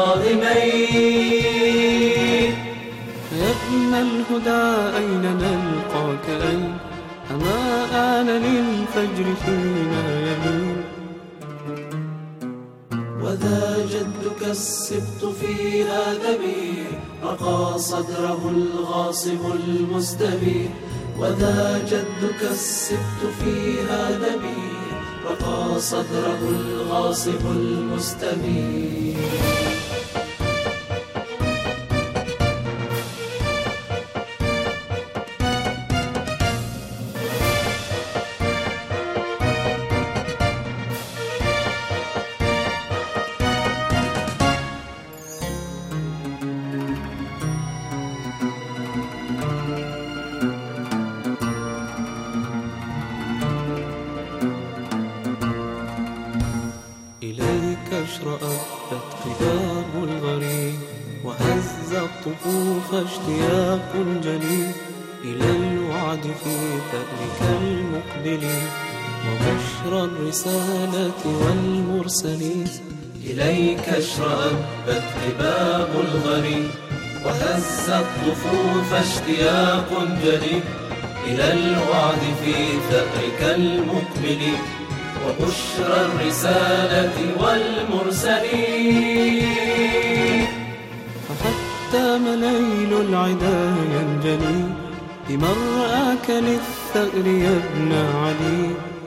الكاظمين. يا ابن الهدى أين نلقاك أين؟ أما آن للفجر فينا يمين. وذا جدك السبط فيها ذبيح، رقى صدره الغاصب المستبيح. وذا جدك السبط فيها ذبيح، رقى صدره الغاصب المستبيح. إليك اشرأت قباب الغريب، وهز الطفوف اشتياق جليل إلى الوعد في ثأرك المقبل وبشرى الرسالة والمرسلين. إليك اشرأت قباب الغريب، وهز الطفوف اشتياق جليل إلى الوعد في ثأرك المقبل وبشرى الرسالة والمرسلين. فحتى مليل العدا ينجلي بمرآك للثأر يا ابن علي.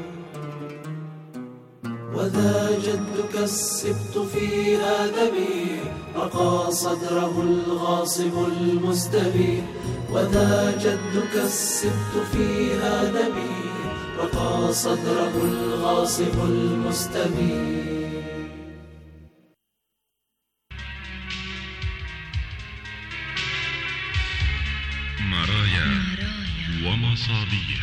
وذا جدك السبط فيها ذبيح، رقى صدره الغاصب المستبيح. وذا جدك السبط فيها ذبيح، رقى صدره الغاصب المستبيح. مرايا ومصابيح.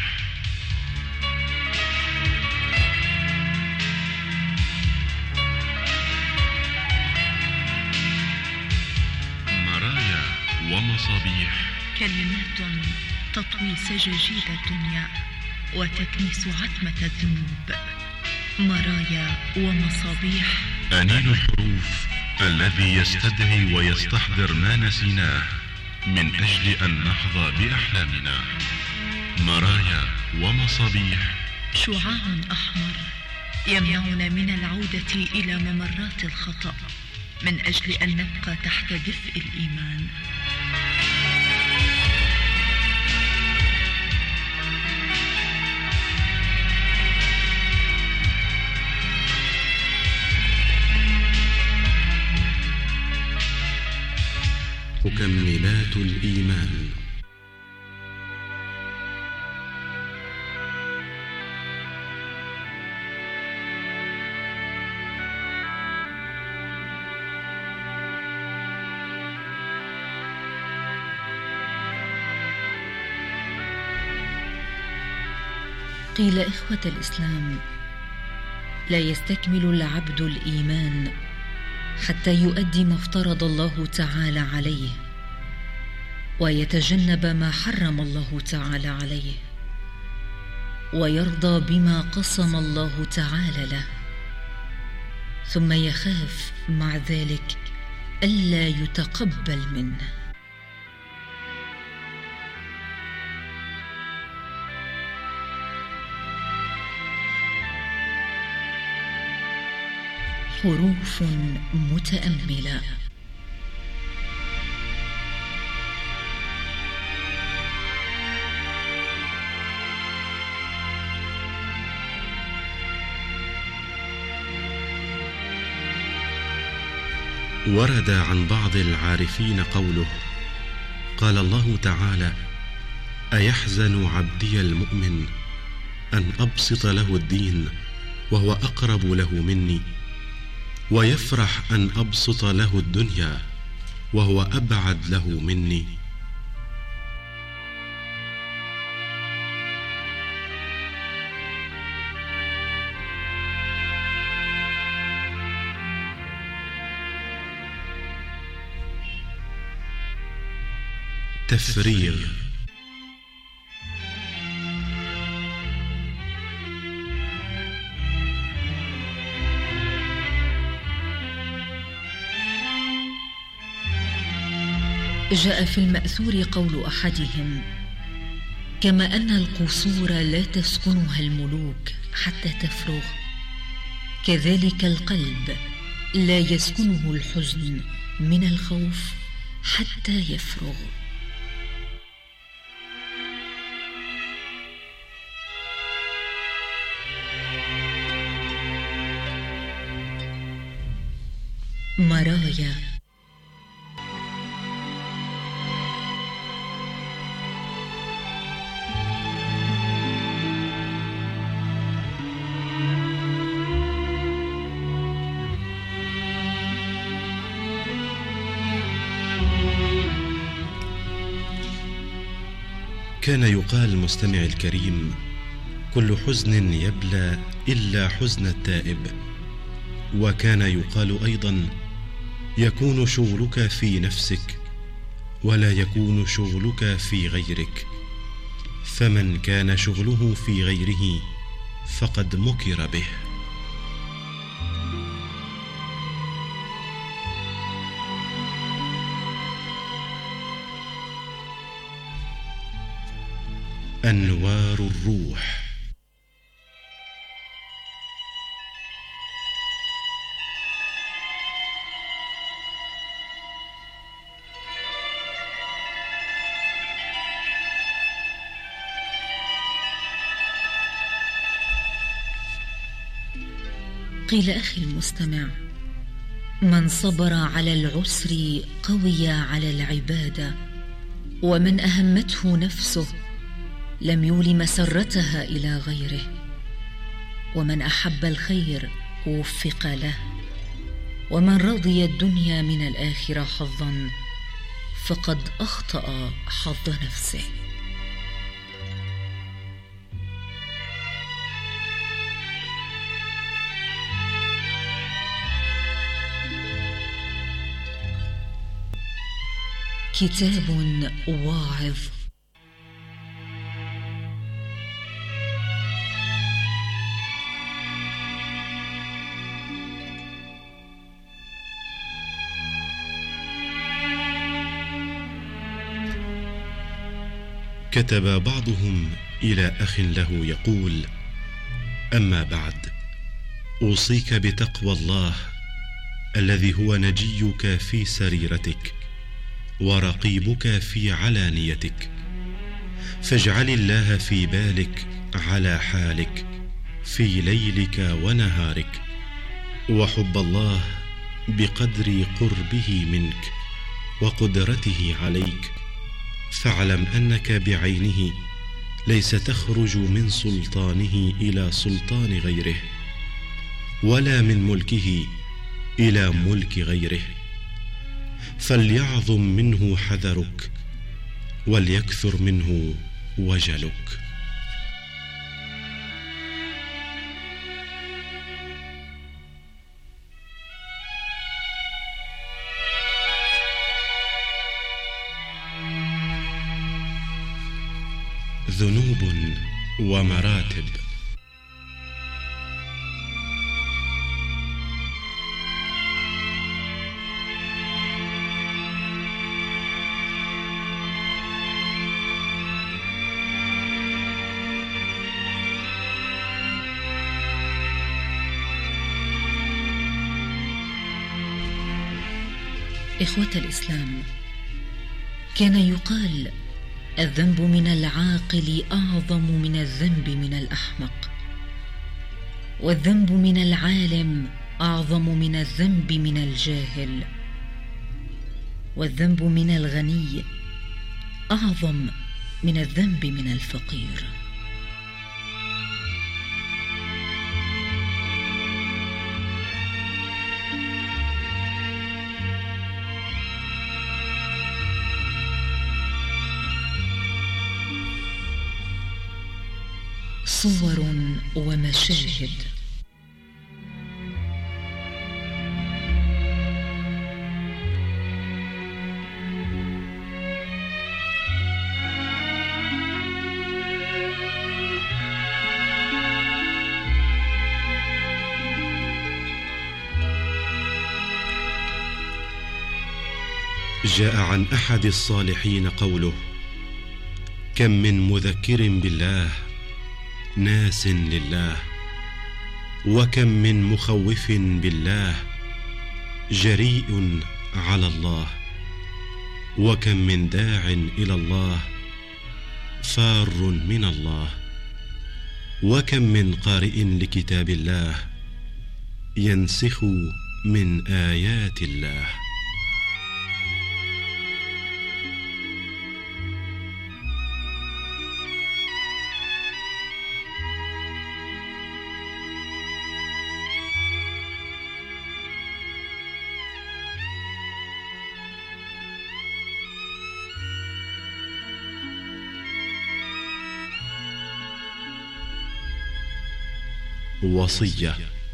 مرايا ومصابيح، كلمات تطوي سجاجيد الدنيا وتكنس عتمة الذنوب. مرايا ومصابيح، أنين الحروف الذي يستدعي ويستحضر ما نسيناه من أجل أن نحظى بأحلامنا. مرايا ومصابيح، شعاع أحمر يمنعنا من العودة إلى ممرات الخطأ من أجل أن نبقى تحت دفء الإيمان. مكملات الإيمان. قيل إخوة الإسلام: لا يستكمل العبد الإيمان حتى يؤدي ما افترض الله تعالى عليه، ويتجنب ما حرم الله تعالى عليه، ويرضى بما قسم الله تعالى له، ثم يخاف مع ذلك ألا يتقبل منه. حروف متأملة. ورد عن بعض العارفين قوله: قال الله تعالى: أيحزن عبدي المؤمن أن أبسط له الدين وهو أقرب له مني، ويفرح أن أبسط له الدنيا وهو أبعد له مني. تفريغ. جاء في المأثور قول أحدهم: كما أن القصور لا تسكنها الملوك حتى تفرغ، كذلك القلب لا يسكنه الحزن من الخوف حتى يفرغ. مرايا. كان يقال مستمع الكريم: كل حزن يبلى إلا حزن التائب. وكان يقال أيضا: يكون شغلك في نفسك ولا يكون شغلك في غيرك، فمن كان شغله في غيره فقد مكر به. أنوار الروح. قيل أخي المستمع: من صبر على العسر قوي على العبادة، ومن أهمته نفسه لم يول مسرتها إلى غيره، ومن أحب الخير وفق له، ومن رضي الدنيا من الآخرة حظا فقد أخطأ حظ نفسه. كتاب واعظ. كتب بعضهم إلى أخ له يقول: أما بعد، أوصيك بتقوى الله الذي هو نجيك في سريرتك ورقيبك في علانيتك، فاجعل الله في بالك على حالك في ليلك ونهارك، وحب الله بقدر قربه منك وقدرته عليك، فاعلم أنك بعينه ليس تخرج من سلطانه إلى سلطان غيره، ولا من ملكه إلى ملك غيره، فليعظم منه حذرك وليكثر منه وجلك. ذنوب ومراتب. إخوة الإسلام، كان يقال: الذنب من العاقل أعظم من الذنب من الأحمق، والذنب من العالم أعظم من الذنب من الجاهل، والذنب من الغني أعظم من الذنب من الفقير. صور ومشاهد. جاء عن أحد الصالحين قوله: كم من مذكر بالله ناس لله، وكم من مخوف بالله جريء على الله، وكم من داع إلى الله فار من الله، وكم من قارئ لكتاب الله ينسخ من آيات الله. وصية.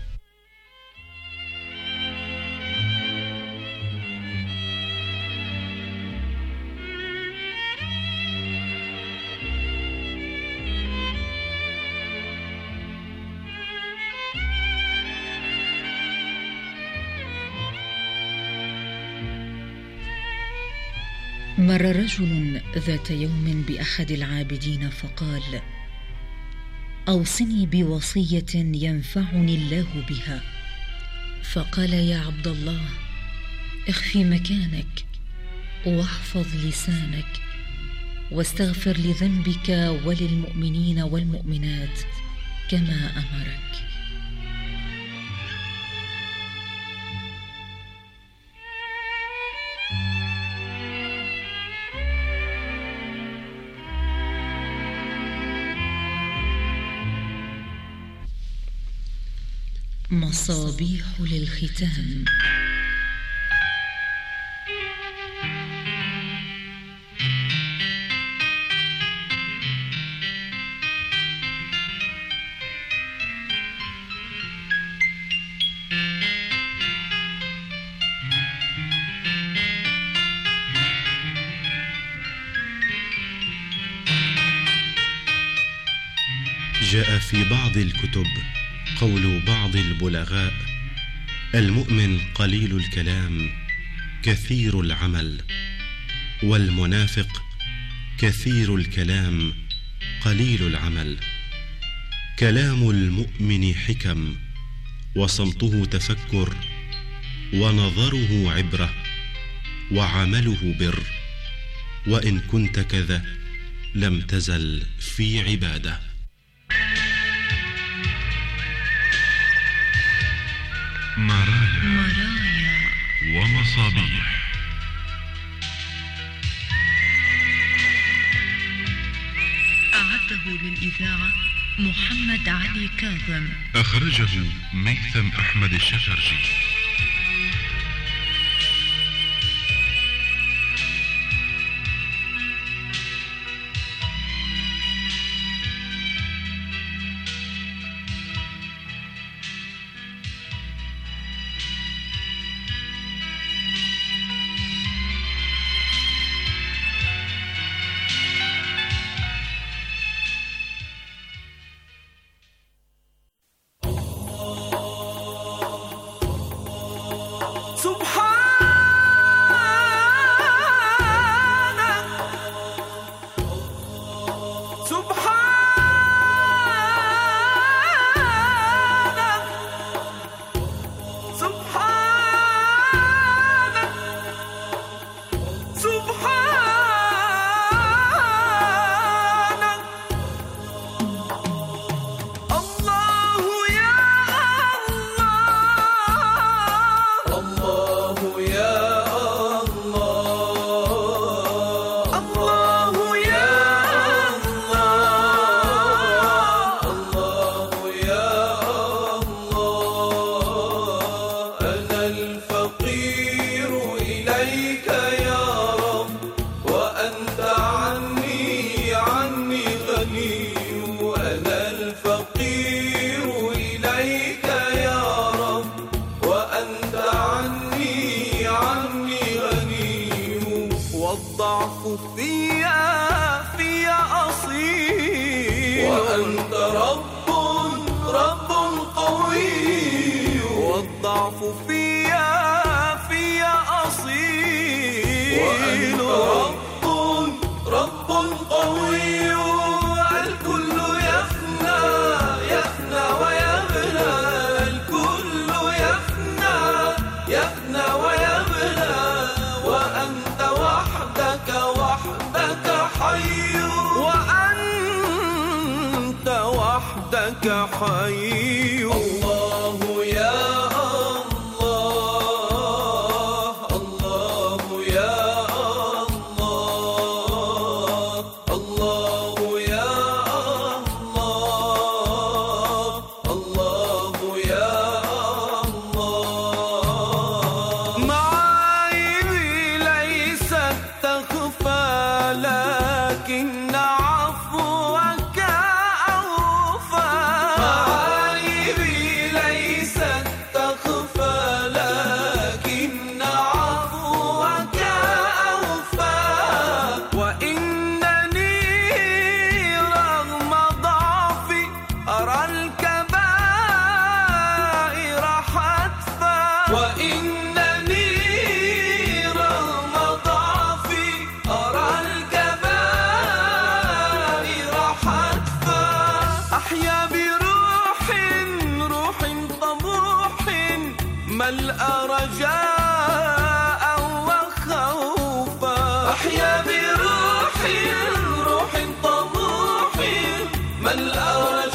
مر رجل ذات يوم بأحد العابدين فقال: أوصني بوصية ينفعني الله بها. فقال: يا عبد الله، اخفي مكانك واحفظ لسانك واستغفر لذنبك وللمؤمنين والمؤمنات كما أمرك. مصابيح للختام. جاء في بعض الكتب قول بعض البلغاء: المؤمن قليل الكلام كثير العمل، والمنافق كثير الكلام قليل العمل. كلام المؤمن حكم، وصمته تفكر، ونظره عبرة، وعمله بر، وإن كنت كذا لم تزل في عبادة. مرايا, مرايا ومصابيح. أعده للإذاعة محمد علي كاظم، أخرجه ميثم أحمد الشترجي. إليك يا رب وأنت عني عني غني أنا الفقير إليك يا رب وأنت عني عني غني والضعف فيا فيا أصيل وأنت رب رب قوي والضعف فيا فيا أصيل وأنت رب رب قوي الكل يفنى يفنى ويبلى الكل يفنى يفنى ويبلى وأنت وحدك وحدك حي وأنت وحدك حي الله يا الله الله يا الله الله يا الله الله يا الله معايبي ليست تخفى لكن عفوك أوفى معايبي ليست تخفى لكن عفوك أوفى وإنني رغم ضعفي أرى الكبائر حتفا وإنني رغم ضعفي أرى الكبائر حتفا أحيا بروح روح طموح ملأ رجاء وخوفا أحيا بروح روح طموح ملأ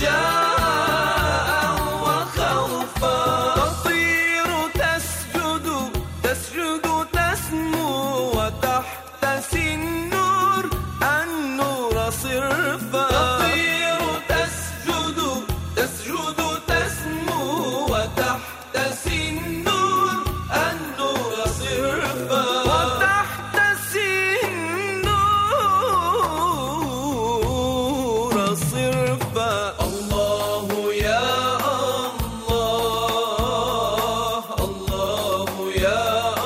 رجاء وخوفا تطير تسجد تسجد تسمو وتحتسي النور النور صرفا تطير تسجد تسجد تسمو وتحتسي النور النور صرفا وتحتسي النور صرفا الله يا الله الله يا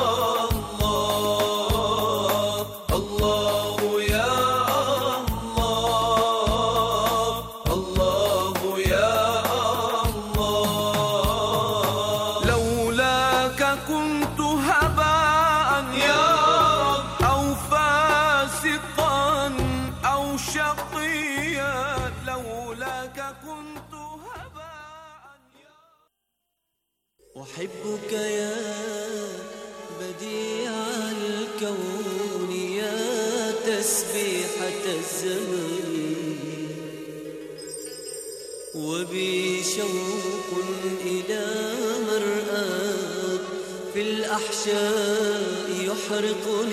الله الله يا الله الله يا الله لولاك كنت هباء يا رب أو فاسقا أو شقيا لولاك كنت هباء أحبك يا بديع الكون يا تسبيحة الزمن وبي شوق إلى مرآك في الأحشاء يحرقني